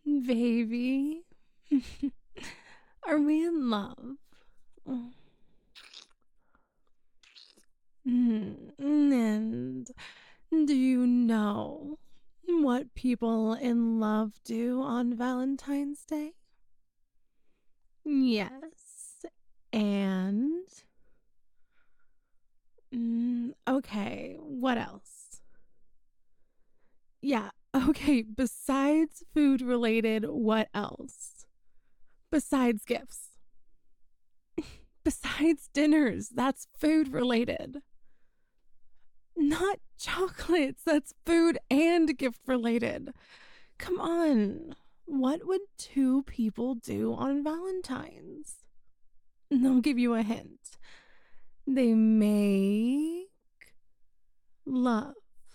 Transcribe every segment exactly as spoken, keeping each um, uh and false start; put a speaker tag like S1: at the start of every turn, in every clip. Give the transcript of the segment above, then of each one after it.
S1: Baby, are we in love? Mm, And do you know what people in love do on Valentine's Day? Yes. And. Mm, okay, what else? Yeah, okay, besides food related, what else? Besides gifts. Besides dinners, that's food related. Not chocolates, that's food and gift related. Come on. What would two people do on Valentine's? I'll give you a hint. They make love.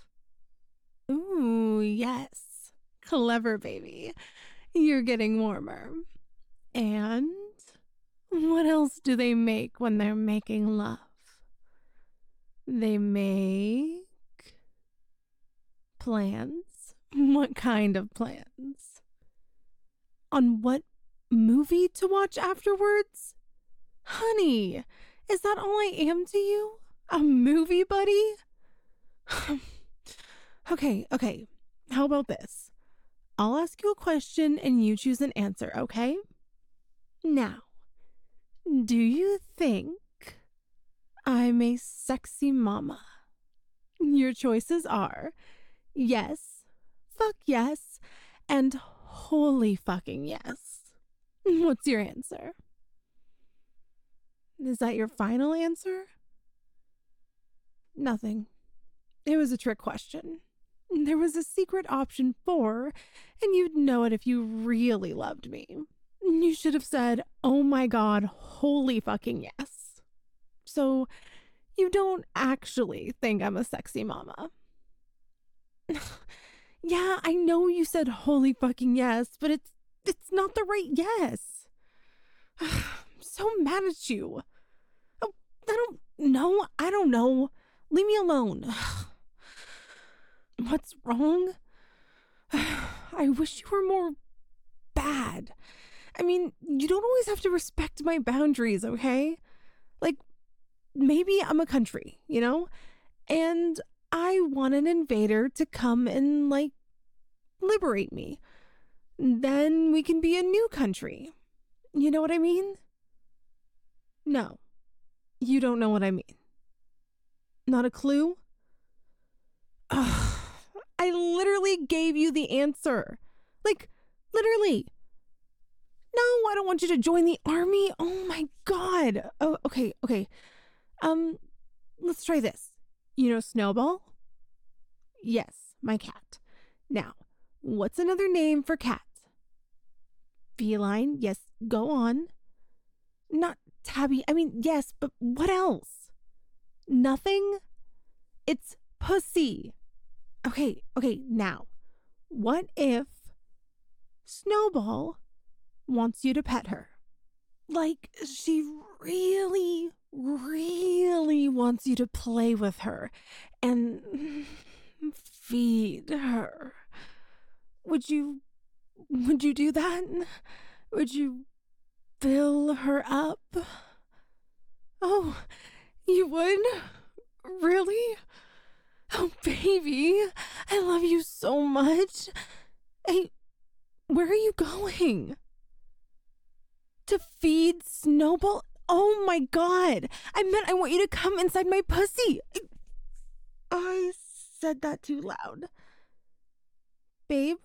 S1: Ooh, yes. Clever, baby. You're getting warmer. And what else do they make when they're making love? They make plans. What kind of plans? On what movie to watch afterwards? Honey, is that all I am to you? A movie buddy? Okay, okay. How about this? I'll ask you a question and you choose an answer, okay? Now, do you think I'm a sexy mama? Your choices are yes, fuck yes, and holy fucking yes. What's your answer? Is that your final answer? Nothing. It was a trick question. There was a secret option four, and you'd know it if you really loved me. You should have said, oh my god, holy fucking yes. So, you don't actually think I'm a sexy mama. Yeah, I know you said holy fucking yes, but it's it's not the right yes. I'm so mad at you. Oh, I don't know. I don't know. Leave me alone. What's wrong? I wish you were more bad. I mean, you don't always have to respect my boundaries, okay? Like, maybe I'm a country, you know? And I want an invader to come and, like, liberate me. Then we can be a new country. You know what I mean? No, you don't know what I mean. Not a clue? Ugh, I literally gave you the answer. Like, literally. No, I don't want you to join the army. Oh my god. Oh, okay, okay. Um, let's try this. You know Snowball? Yes, my cat. Now, what's another name for cat? Feline? Yes, go on. Not tabby. I mean, yes, but what else? Nothing? It's pussy. Okay, okay, now, what if Snowball wants you to pet her? Like, she really, really wants you to play with her and feed her. Would you, would you do that? Would you fill her up? Oh, you would? Really? Oh, baby, I love you so much. Hey, where are you going? To feed Snowball? Oh my god. I meant I want you to come inside my pussy. I, I said that too loud. Babe?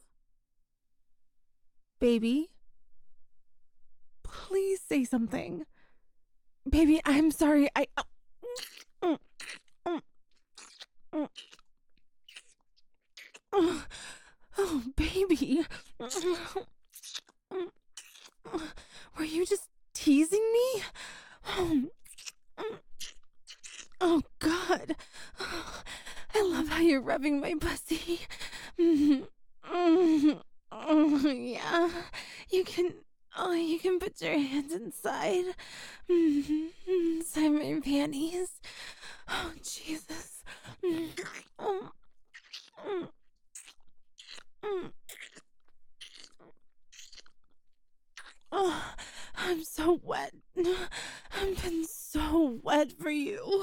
S1: Baby? Please say something. Baby, I'm sorry. I... Oh, oh, oh baby. Were you just teasing me? Oh, oh God. I love how you're rubbing my pussy. Oh, yeah. You can, oh, you can put your hands inside. Inside my panties. Oh, Jesus. Oh, I'm so wet. I've been so wet for you.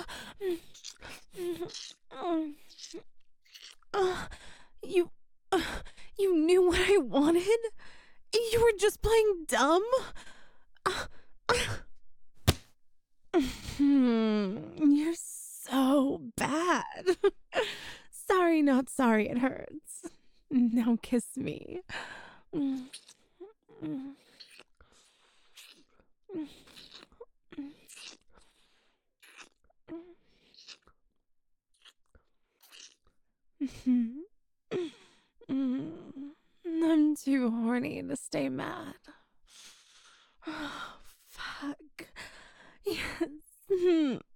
S1: Uh, you, uh, you knew what I wanted? You were just playing dumb? You're so bad. Sorry, not sorry, it hurts. Now kiss me. I'm too horny to stay mad. Oh, fuck. Yes.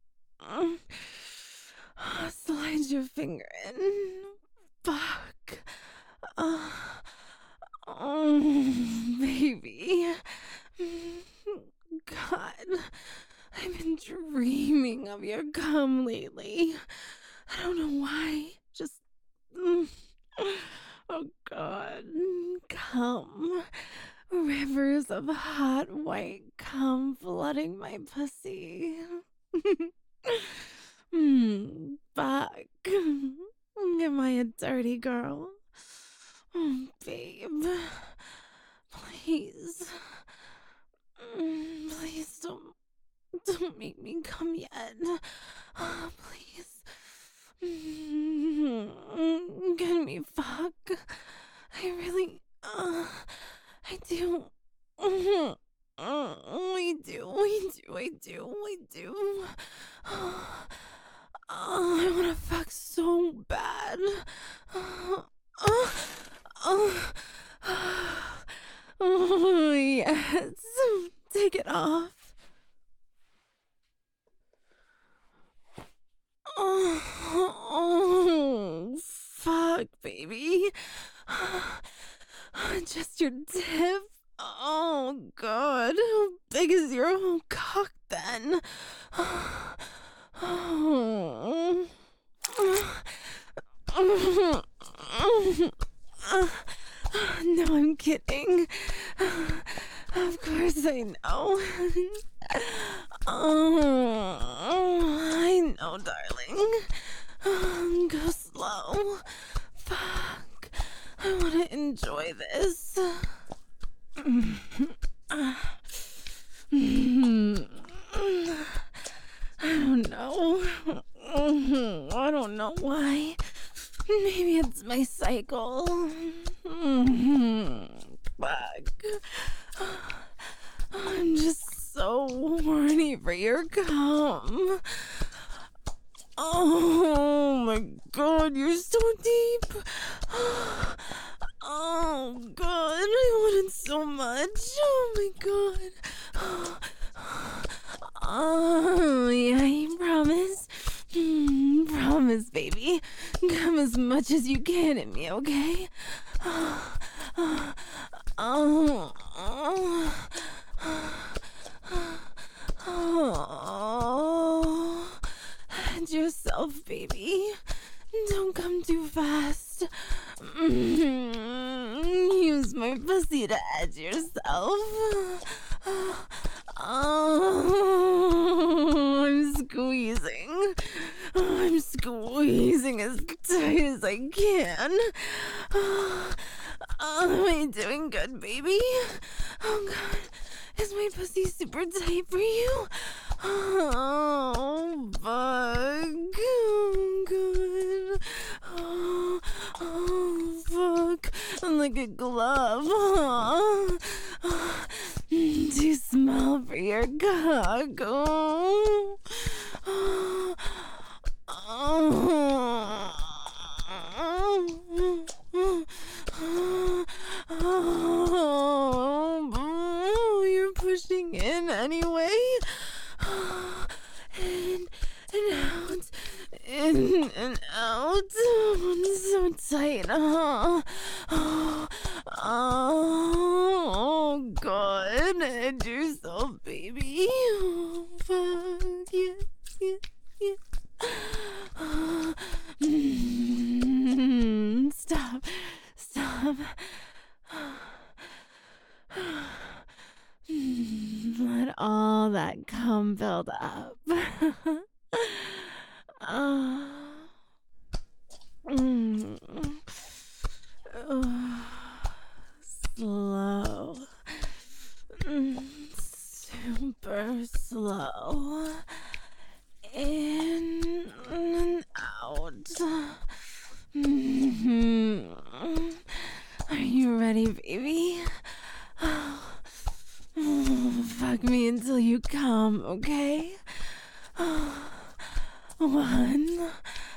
S1: Slide your finger in. Fuck. Uh, oh, baby. God, I've been dreaming of your cum lately. I don't know why. Just. Oh, God. Cum. Rivers of hot white cum flooding my pussy. Hmm, fuck. Am I a dirty girl? Oh, babe. Please. Please don't, don't make me come yet. Oh, please. Can we fuck? I really, uh, I do. I do, I do, I do, I do. Oh, I wanna fuck so bad. Oh, oh, oh, yes. Take it off. Oh, oh, fuck, baby. Just your tip. Oh, God. How big is your whole cock then? Oh. No, I'm kidding. Of course I know. Oh, I know, darling. Um, go slow. Fuck. I want to enjoy this. I don't know. I don't know why. Maybe it's my cycle. Fuck. I'm just so horny for your cum. Oh my God, you're so deep. Oh God, I want it so much. Oh my God. Oh yeah, you promise? Mm, promise, baby. Come as much as you can at me, okay? Oh, oh, oh, oh. Hedge yourself, baby. Don't come too fast. Use my pussy to edge yourself. Oh, I'm squeezing. I'm squeezing as tight as I can. Oh, am I doing good, baby? Oh, God. Is my pussy super tight for you? Oh, fuck. Oh, God. Oh, oh, fuck. I'm like a glove. Oh, oh. Too small for your cock. Oh, oh, oh, oh, oh, oh, you're pushing in anyway. In and out, in and out. Oh, so tight. Oh, oh, oh, God. Edge yourself, baby. Oh, fuck. Yeah, yeah, yeah. Oh, mm, stop. Stop. all that cum build up. uh, mm, uh, slow. Mm, super slow. In and out. Mhm. Are you ready, baby? Fuck me until you come, okay? One.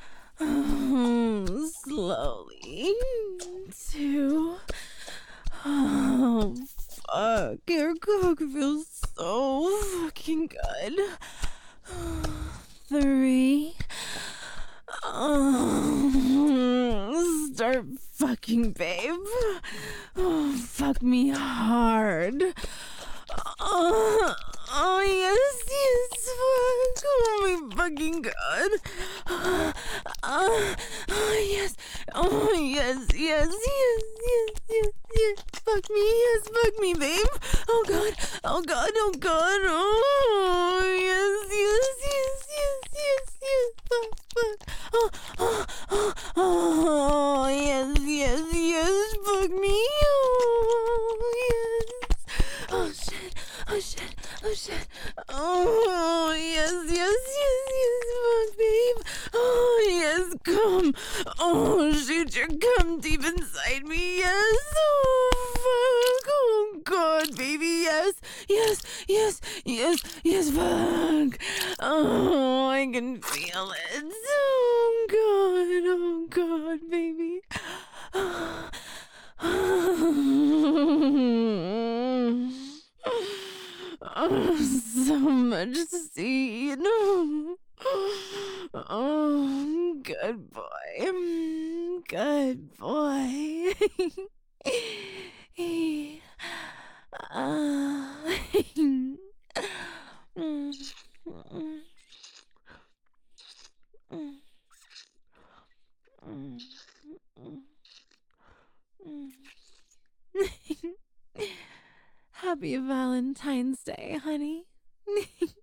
S1: Slowly. Two. Oh, fuck. Your cock feels so fucking good. Three. Oh, start fucking, babe. Oh, fuck me hard. Oh, oh yes, yes, fuck. Oh my fucking god. Uh, uh, oh yes, oh yes, yes, yes, yes, yes, yes. Fuck me, yes, fuck me, babe. Oh god, oh god, oh god. Oh yes, yes, yes, yes, yes, yes. Fuck, fuck. Oh, oh, oh, oh, yes, yes, yes. Fuck me. Oh yes. Oh shit, oh shit, oh shit. Oh yes, yes, yes, yes, fuck, babe. Oh yes, come. Oh shoot, your cum deep inside me. Yes. Oh fuck. Oh god, baby. Yes, yes, yes, yes, yes, fuck. Oh, I can feel it. Oh god, oh god, baby. Oh, so much seed. Oh, good boy. Good boy. Happy Valentine's Day, honey.